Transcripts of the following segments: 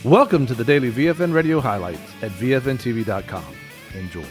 Welcome to the daily VFN radio highlights at VFNTV.com. Enjoy.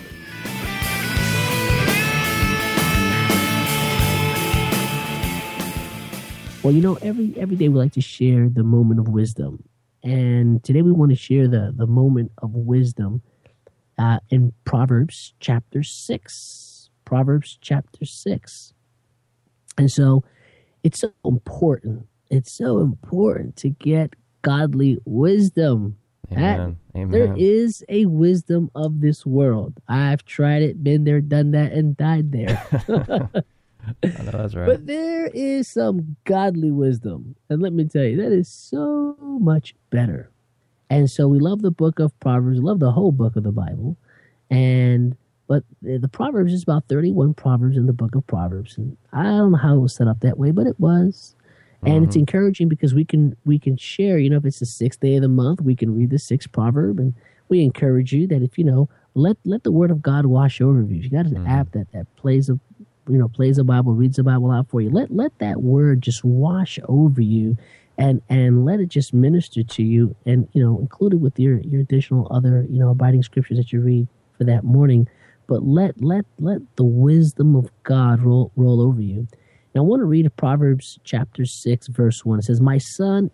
Well, you know, every day we like to share the moment of wisdom. And today we want to share the moment of wisdom in Proverbs chapter 6. Proverbs chapter 6. And so it's so important. It's so important to get godly wisdom. Amen. Amen. There is a wisdom of this world. I've tried it, been there, done that, and died there. I know that's right. But there is some godly wisdom. And let me tell you, that is so much better. And so we love the book of Proverbs, love the whole book of the Bible. But the Proverbs is about 31 Proverbs in the book of Proverbs. And I don't know how it was set up that way, but it was. And it's encouraging because we can share, you know, if it's the 6th day of the month, we can read the 6th proverb. And we encourage you that if, you know, let the word of God wash over you. If you got an app that plays the Bible, reads the Bible out for you. Let that word just wash over you and let it just minister to you, and, you know, included with your additional other, you know, abiding scriptures that you read for that morning. But let the wisdom of God roll over you. Now I want to read Proverbs chapter 6, verse 1. It says, "My son,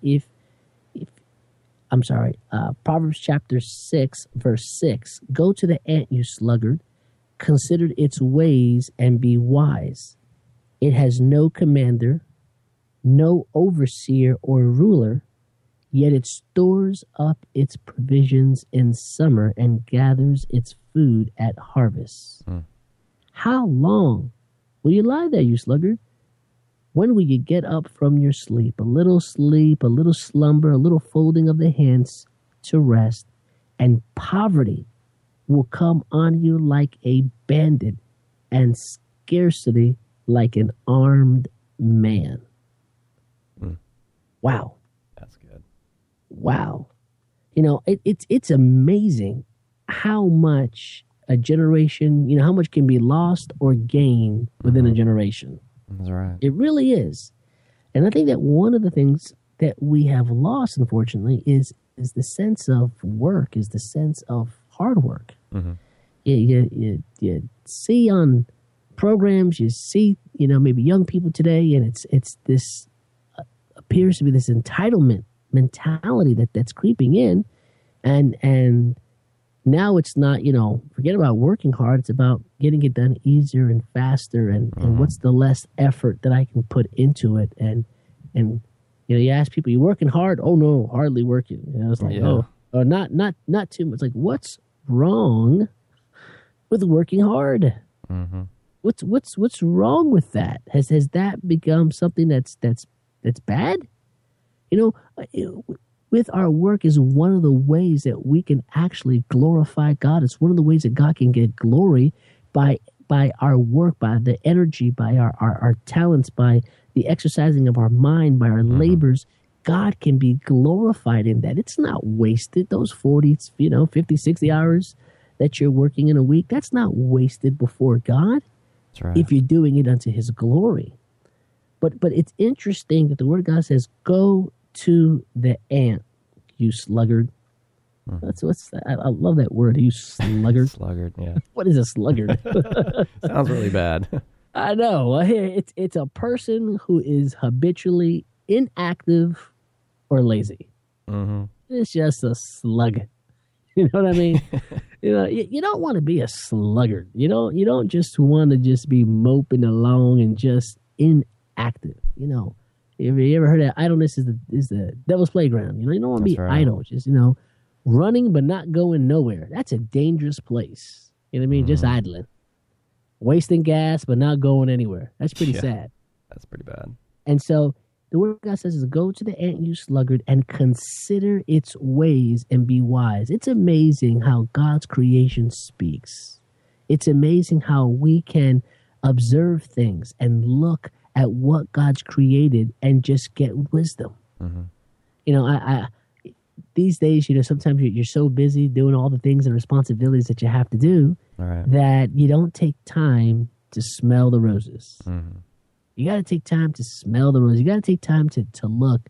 Proverbs chapter 6, verse 6. Go to the ant, you sluggard. Consider its ways and be wise. It has no commander, no overseer or ruler, yet it stores up its provisions in summer and gathers its food at harvest. How long will you lie there, you sluggard? When will you get up from your sleep? A little slumber, a little folding of the hands to rest, and poverty will come on you like a bandit, and scarcity like an armed man." Wow. That's good. Wow. You know, it's amazing how much a generation, you know, how much can be lost or gained within a generation. That's right. It really is. And I think that one of the things that we have lost, unfortunately, is the sense of work, is the sense of hard work. You see on programs, you see, you know, maybe young people today, and it's this appears to be this entitlement mentality that's creeping in, and now it's not, you know, forget about working hard. It's about getting it done easier and faster, and what's the less effort that I can put into it, and you know, you ask people, you working hard? Oh no, hardly working. You know, it's like, oh, not too much. Like, what's wrong with working hard? What's wrong with that? Has that become something that's bad? You know, with our work is one of the ways that we can actually glorify God. It's one of the ways that God can get glory by our work, by the energy, by our talents, by the exercising of our mind, by our labors. God can be glorified in that. It's not wasted. Those 40, 50, 60 hours that you're working in a week, that's not wasted before God. That's right. If you're doing it unto his glory. But it's interesting that the word of God says, "Go to the ant, you sluggard." I love that word, you sluggard. Sluggard, yeah. What is a sluggard? Sounds really bad. I know. It's a person who is habitually inactive or lazy. It's just a slug. You know what I mean? You know, you don't want to be a sluggard. You don't just want to just be moping along and just inactive. You know, have you ever heard that idleness is the devil's playground? You know, you don't want to be idle, just, you know, running but not going nowhere. That's a dangerous place. You know what I mean? Just idling, wasting gas but not going anywhere. That's pretty sad. That's pretty bad. And so the word of God says is, "Go to the ant, you sluggard, and consider its ways and be wise." It's amazing how God's creation speaks. It's amazing how we can observe things and look at what God's created and just get wisdom. You know, I these days, you know, sometimes you're so busy doing all the things and responsibilities that you have to do that you don't take time to smell the roses. You got to take time to smell the roses. You got to take time to look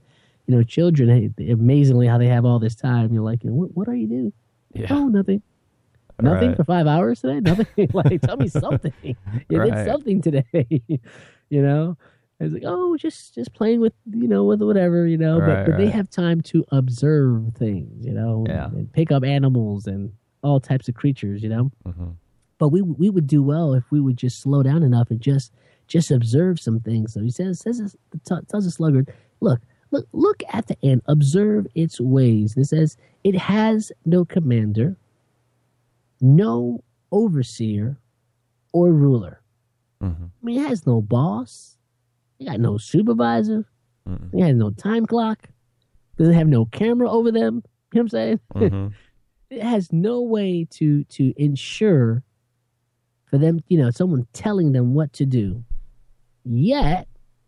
children, hey, amazingly how they have all this time. You're like, what are you doing? Yeah. Oh, nothing. Nothing Right. for 5 hours today? Nothing? Like, tell me something. You did Right. something today. It's like, oh, just playing with, with whatever, Right, but they right. have time to observe things, Yeah. and pick up animals and all types of creatures, Mm-hmm. But we would do well if we would just slow down enough and just observe some things. So he tells the sluggard, look at the ant, observe its ways. And it says it has no commander, no overseer or ruler. Mm-hmm. I mean, it has no boss. It got no supervisor. Mm-mm. It has no time clock. Doesn't have no camera over them. You know what I'm saying? Mm-hmm. It has no way to ensure for them, someone telling them what to do. Yet,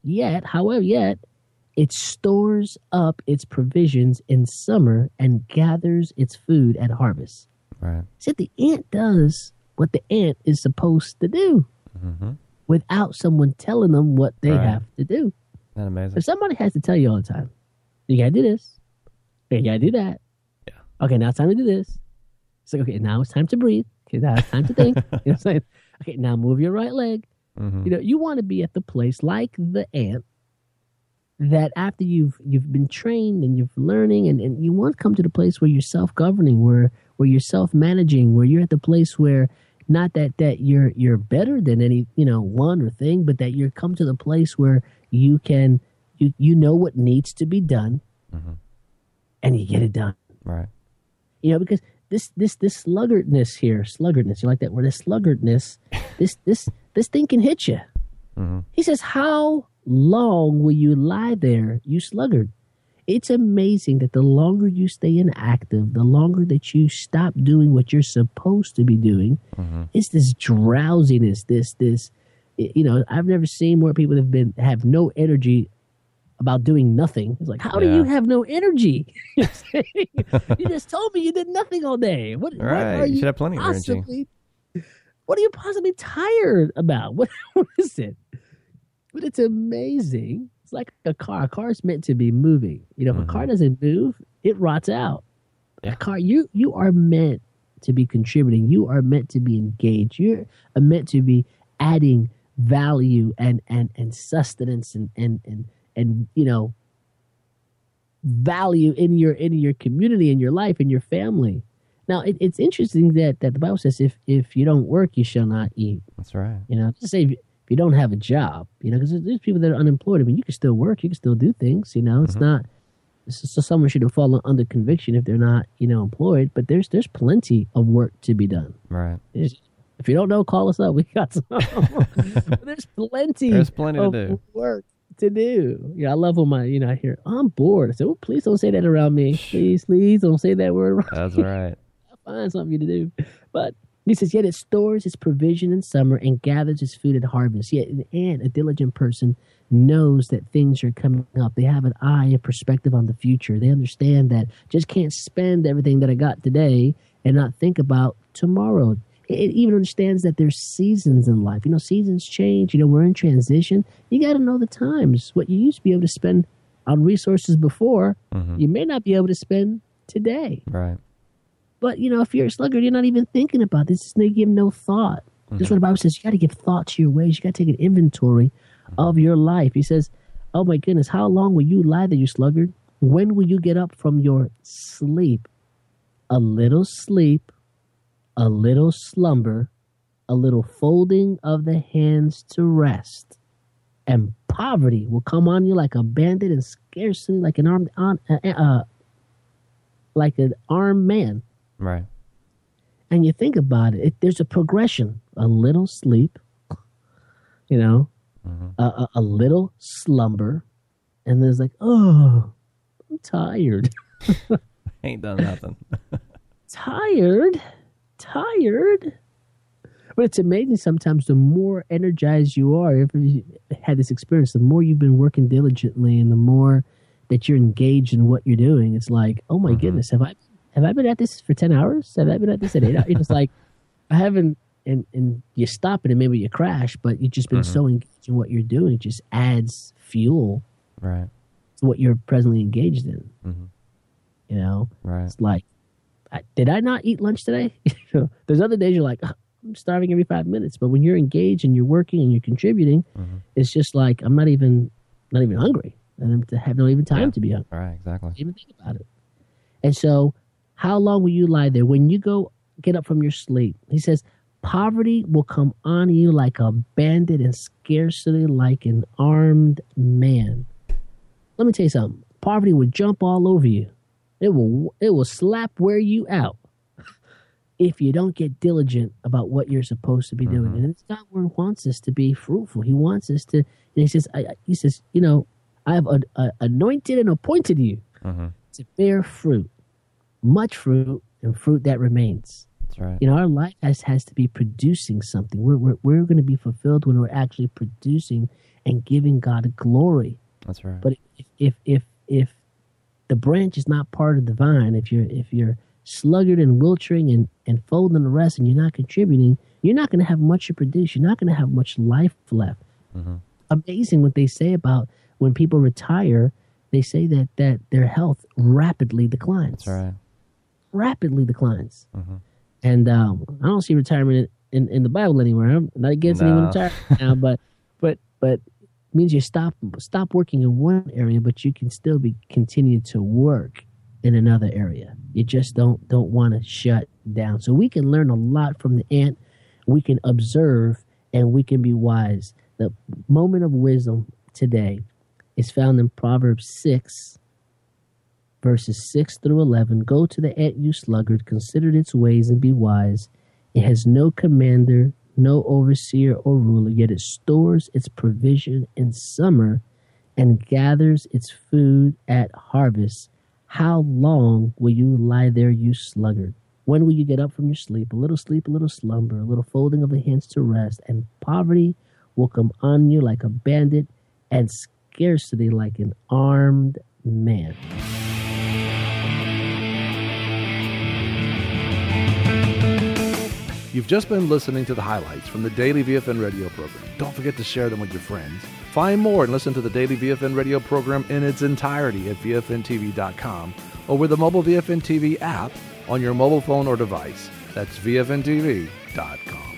it stores up its provisions in summer and gathers its food at harvest. Right. See, the ant does what the ant is supposed to do Mm-hmm. without someone telling them what they Right. have to do. Isn't that amazing? If somebody has to tell you all the time, you gotta do this, you gotta do that. Yeah. Okay, now it's time to do this. It's like, okay, now it's time to breathe. Okay, now it's time to think. You know what I'm saying? Okay, now move your right leg. Mm-hmm. You want to be at the place like the ant that after you've been trained and you're learning and you want to come to the place where you're self-governing, where you're self-managing, where you're at the place where not that you're better than any, one or thing, but that you're come to the place where you can, you know what needs to be done Mm-hmm. and you get it done. Right. Because this sluggardness, you like that word, this sluggardness, this thing can hit you. Mm-hmm. He says, how long will you lie there, you sluggard? It's amazing that the longer you stay inactive, the longer that you stop doing what you're supposed to be doing, Mm-hmm. it's this drowsiness, I've never seen more people have no energy about doing nothing. It's like, how do Yeah. you have no energy? You just told me you did nothing all day. What Right. are You you should have plenty of energy. possibly? What are you possibly tired about? What is it? But it's amazing. It's like a car. A car is meant to be moving. If a car doesn't move, it rots out. Yeah. A car, you are meant to be contributing. You are meant to be engaged. You're meant to be adding value and sustenance and value in your community, in your life, in your family. Now, it's interesting that the Bible says if you don't work, you shall not eat. That's right. Just say if you don't have a job, because there's people that are unemployed. I mean, you can still work, you can still do things. It's not. So someone shouldn't fall under conviction if they're not, employed. But there's plenty of work to be done. Right. If you don't know, call us up. We got some. There's plenty. There's plenty to of do. work to do. I love when I hear I'm bored. I say, oh, please don't say that around me. Please don't say that word around That's me. right. I'll find something to do. But he says, yet it stores its provision in summer and gathers its food at harvest. Yet an ant, a diligent person, knows that things are coming up. They have an eye, a perspective on the future. They understand that just can't spend everything that I got today and not think about tomorrow. It even understands that there's seasons in life. Seasons change. We're in transition. You got to know the times. What you used to be able to spend on resources before, you may not be able to spend today. Right. But, if you're a sluggard, you're not even thinking about this. You give no thought. This is what the Bible says. You got to give thought to your ways. You got to take an inventory of your life. He says, oh, my goodness, how long will you lie there, you sluggard? When will you get up from your sleep? A little sleep, a little slumber, a little folding of the hands to rest. And poverty will come on you like a bandit and scarcely like an armed man. Right. And you think about it, there's a progression. A little sleep, a little slumber, and there's like, oh, I'm tired. Ain't done nothing. tired. But it's amazing sometimes the more energized you are, if you had this experience, the more you've been working diligently and the more that you're engaged in what you're doing, it's like, oh my goodness, have I been at this for 10 hours? Have I been at this at 8 hours? It's like, I haven't, and you stop it and maybe you crash, but you've just been so engaged in what you're doing. It just adds fuel Right. what you're presently engaged in. Mm-hmm. You know, Right. it's like, did I not eat lunch today? There's other days you're like, I'm starving every 5 minutes. But when you're engaged and you're working and you're contributing, it's just like, I'm not even hungry. And I have no even time to be hungry. Right, exactly. Even think about it. And so, how long will you lie there? When you get up from your sleep, he says, poverty will come on you like a bandit and scarcity like an armed man. Let me tell you something. Poverty will jump all over you. It will slap wear you out if you don't get diligent about what you're supposed to be doing. And it's God wants us to be fruitful. He wants us to. And he says, you know, I have anointed and appointed you to bear fruit, much fruit, and fruit that remains. That's right. You know, our life has to be producing something. We're going to be fulfilled when we're actually producing and giving God glory. That's right. But if the branch is not part of the vine, if you're sluggard and wilting and folding the rest, and you're not contributing, you're not going to have much to produce. You're not going to have much life left. Amazing what they say about when people retire. They say that their health rapidly declines. That's right. Rapidly declines. And I don't see retirement in the Bible anywhere. I'm not against anyone retiring now, but it means you stop working in one area, but you can still continue to work in another area. You just don't want to shut down. So we can learn a lot from the ant. We can observe and we can be wise. The moment of wisdom today is found in Proverbs 6, verses 6 through 11. Go to the ant, you sluggard, consider its ways and be wise. It has no commander, no overseer or ruler, yet it stores its provision in summer and gathers its food at harvest. How long will you lie there, you sluggard? When will you get up from your sleep? A little slumber, a little folding of the hands to rest, and poverty will come on you like a bandit and scarcity like an armed man. You've just been listening to the highlights from the Daily VFN radio program. Don't forget to share them with your friends. Find more and listen to the Daily VFN radio program in its entirety at VFNTV.com or with the mobile VFN TV app on your mobile phone or device. That's VFNTV.com.